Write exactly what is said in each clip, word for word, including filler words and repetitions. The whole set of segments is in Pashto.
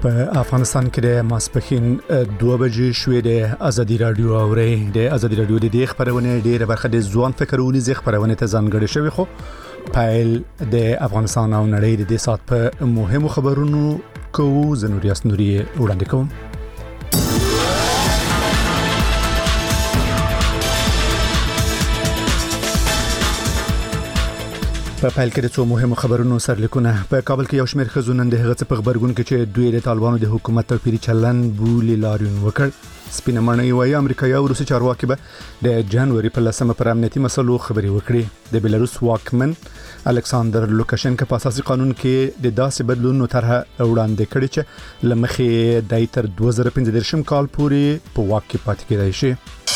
په افغانستان کې د ماسپښین دوه بجې شوې د ازادي رادیو اوري د ازادي رادیو د دې خبرونه ډیره برخه د ځوان فکرونی زی خبرونه ته ځانګړې شوی خو پایل د افغانستان او نړۍ د دې سات په مهمو خبرونو کوو زنوریاس نوري وړاندې کوم. په پایل کې د څو مهمو خبرونو سرلیکونه. په کابل کې یو شمېر ښځو نن د هغه څه په خبرګون کې چې دوی د طالبانو د حکومت توپیري چلن بولي لاریون وکړ. سپینه مړنۍ وایي امریکایي او روسي چارواکي به د جنوري په لسمه پر امنیتي مسلو خبرې وکړي. د بیلاروس واکمن الکساندر لوکاشنکا په اساسي قانون کې د داسې بدلونونو طرحه وړاندې کړې چې لمخې د تر دوه زره پنځه دېرشم کال پورې په واک کې پاتې کېدای شي.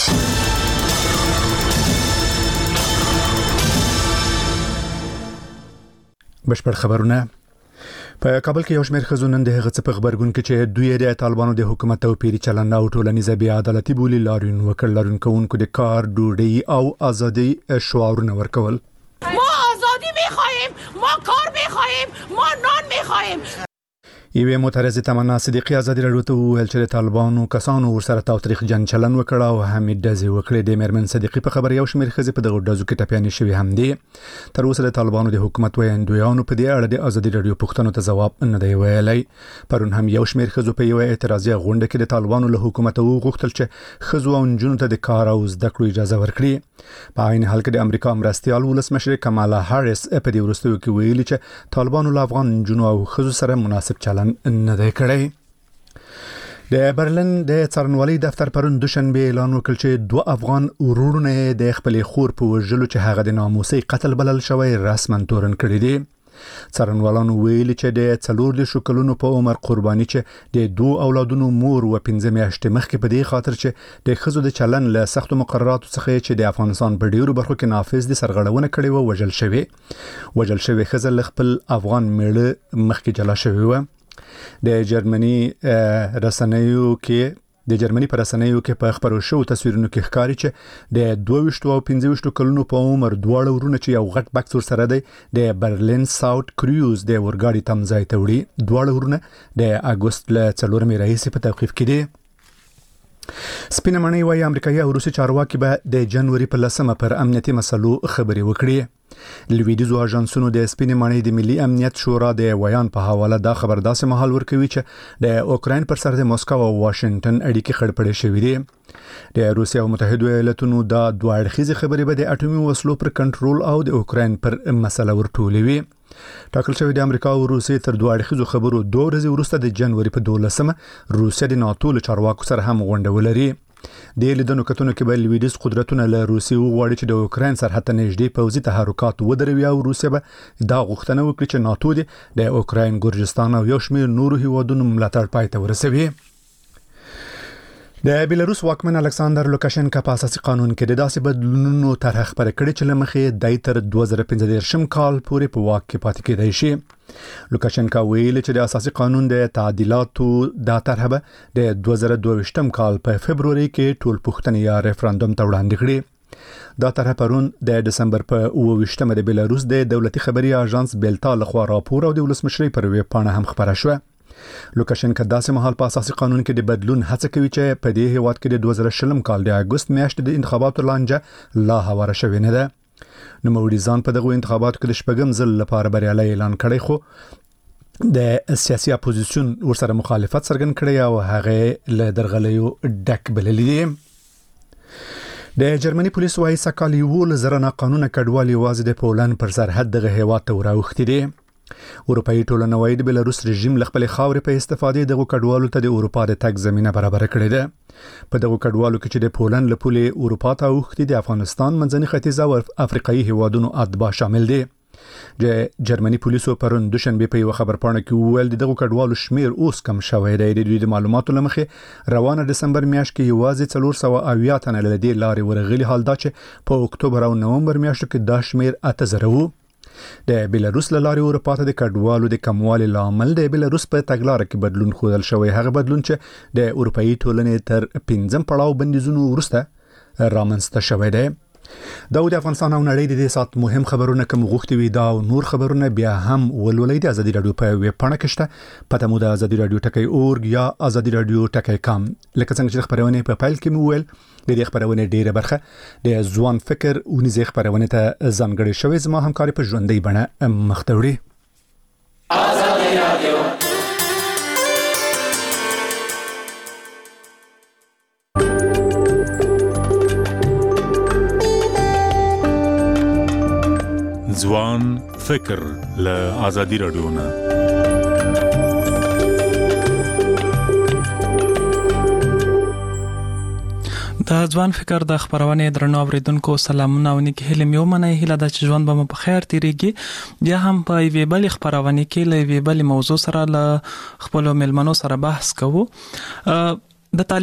بشپړ خبرونه. په کابل کې یو شمېر ښځو نن د هغه څه په خبرګون کې چې دوی د طالبانو د حکومت توپیري چلن او ټولنیزه بې عدالتي بولي لاریون وکړ. لاریون کوونکو د کار ډوډۍ او ازادي شعارونه ورکول. ما آزادی می‌خواهیم، ما کار می‌خواهیم، ما نان می‌خواهیم. یوه معترضه تمنا صدیقی ازادي رادیو ته ویل چې طالبانو کسانو ورسره تاریخ جن چلن وکړ او حمید دزي وکړي. د مرمن صدیقی په خبر یو شمېر ښځې په دغه ډزو کې ټپيانې شوې هم دي. تر اوسه د طالبانو د حکومت وایندویانو په دې اړه د ازادي رادیو پوښتنو ته ځواب نه دی ویلی. پرون هم یو شمېر ښځو په یو اعتراضي غونډه کې د طالبانو له حکومت وغوښتل چې ښځو او نجونو ته د کار او زده کړو اجازه ورکړي. په عین حال کې د امریکا مرستيال ولسمشر کمالا هاریس په دې وروستیو کې ویلي چې طالبانو له افغان نجونو او ښځو سره مناسب چلن نه دی کړی. د برلین د څارنوالۍ دفتر پرون دوشنبه اعلان وکړ چې دوه افغان ورورونه د خپل خور په وژلو چې هغه د ناموسي قتل بلل شوی رسما تورن کړی دي. څارنوالانو ویلي چې د څلور د شکلونو په عمر قرباني چې د دوه اولادونو مور و پنځه میاشتې مخکې په دې خاطر چې د ښځو د چلن له سختو مقرراتو څخه چې د افغانستان په ډیرو برخو کې نافذ دي سرغړونه کړې و وژل شوی. وژل شوی ښځه له خپل افغان میړه مخکې جلا شوی و. د جرمني رسنیو کې د جرمني پر رسنیو کې په خبرو شو تصویرونو کې ښکاري چې د دوه او پنځه کلونو په عمر دواړه ورونه چې یو غټ بکس ور سره دی د برلین ساوت کروز د ورګاډي تمځای ته وړي. دواړه ورونه د اگست ل څلورمې راهیسې په توقیف کې دي. سپینه مړنۍ وایي امریکایي او روسي چارواکي به د جنوري په لسمه پر امنیتي مسلو خبرې وکړي. لویدیزو اژانسونو د سپینې مړنۍ د ملي امنیت شورا د ویان په حواله دا خبر داسې مهال ورکوي چې د اوکراین پر سر د مسکو او واشنگټن اړیکې خړپړې شوې دي. د روسیا او متحده ایالاتونو دا دوه اړخیزې خبرې به د اټومي وسلو پر کنټرول او د اوکراین پر مسله ورټولوي. ټاکل شوی د امریکا او روسیې تر دوه اړخیزو خبرو دوه ورځې وروسته د جنوري په دولسمه روسیا د ناتو له چارواکو سره هم غونډه ولري. د لیدنو کتنو کې به لویدیز قدرتونه له روسیې وغواړي چې د اوکراین سرحد ته نږدې پوځي تحرکات ودروي او روسیا به دا غوښتنه وکړي چې ناتو د اوکراین ګورجستان او یو شمېر نورو هیوادونو ملاتړ پای ته ورسوي. د بیلاروس واکمن الکساندر لوکاشنکا په اساسي قانون کې د داسې بدلونونو طرح خبره کړې چې لمخې د تر دوه زره پنځه دېرشم کال پورې په واک کې پاتې کېدای شي. لوکاشنکا ویلي چې د اساسي قانون د تعدیلاتو دا طرح به د دوه زره دوه ویشتم کال په فبروري کې ټول پوښتنې یا ریفرندوم ته وړاندې کړي. دا طرح پرون د دسمبر په اوه ویشتمه د بیلاروس د دولتي خبري اژانس بیلتا لخوا راپور او د ولسمشرۍ پر ویب پاڼه هم خبره شوه. لوکاشنکا داسې مهال په اساسي قانون کې د بدلون هڅه کوي چې په دې هیواد کې د دوه زره شلم کال د اگست میاشتې د انتخاباتو لانجه لا هواره شوې نه ده. نوموړي ځان په دغه انتخاباتو کې د شپږم ځل لپاره بریالي اعلان کړی خو د سیاسي اپوزیشن ورسره مخالفت څرګند کړی او هغه له درغلیو ډک بللی دي. د جرمني پولیس وايي سکال یو زره ناقانونه کډوال یوازې د پولند پر سرحد دغه هیواد ته وراوښتي دي. اروپאי ټولنه وايي د بیلاروس رژیم له خپل خاورې په استفادې دغه کډوالو ته د اروپا د تګ زمينه برابر کړې ده. په دغه کډوالو کې چې د پولند له پولې اروپا ته اوښتي د افغانستان منځني ختیځ او افریقایي هیوادونو اتباع شامل دي. د جرمني پولیسو پرون دوشنبه په یو خبرپاڼه کې ویل دغه کډوالو شمیر اوس کم شوی دی. د دوی د معلوماتو لمخې روانه دسمبر میاشت کې یوازې څلور سوه اویا تنه له دې لارې ورغلي، حال دا چې په اکتوبر او نومبر میاشتو کې دا شمیر اته زره وو. د بیلاروس له لارې اروپا ته د کډوالو د کموالي لامل د بیلاروس په تګلارې کې بدلون ښودل شوی. هغه بدلون چې د اروپאי ټولنې تر پنځم پړاو بندیزونو وروسته رامنځته شوی دی. دا د افغانستان او نړۍ د دې سات مهم خبرونه کوم غوښتي وي دا او نور خبرونه بیا هم ولولئ د ازادي رادیو په ویب پاڼه کې شته پته مو د ازادي رادیو ټکی اورګ یا ازادي رادیو ټکی کام لکه څنګه چې خبرونه په فایل کې مو ویل د دې خبرونه ډیره برخه د ځوان فکر او نزي خبرونه ته ځانګړي شوی زما همکاري په ژوندۍ بڼه مختوري ازادي رادیو ځوان فکر له ازادي رادیو نه د ځوان فکر د خبرونه درنو اوریدونکو سلامونه او نیک هیله مې ومنه هیله د ژوند به په خیر تیریږي بیا هم په وی بل خبرونه کې له وی بل موضوع سره له خپل ملمنو سره بحث کوو د